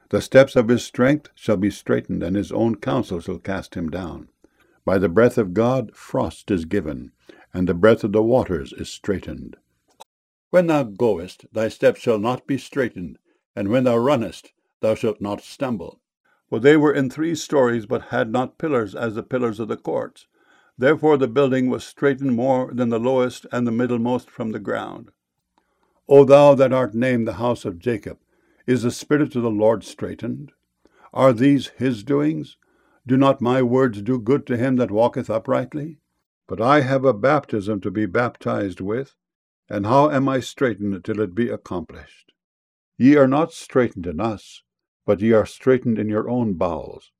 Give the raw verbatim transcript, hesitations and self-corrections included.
The steps of his strength shall be straitened, and his own counsel shall cast him down. By the breath of God frost is given, and the breath of the waters is straitened. When thou goest, thy steps shall not be straitened, and when thou runnest, thou shalt not stumble. For they were in three stories, but had not pillars as the pillars of the courts. Therefore the building was straitened more than the lowest and the middlemost from the ground. O thou that art named the house of Jacob, is the Spirit of the Lord straitened? Are these his doings? Do not my words do good to him that walketh uprightly? But I have a baptism to be baptized with, and how am I straitened till it be accomplished? Ye are not straitened in us, but ye are straitened in your own bowels.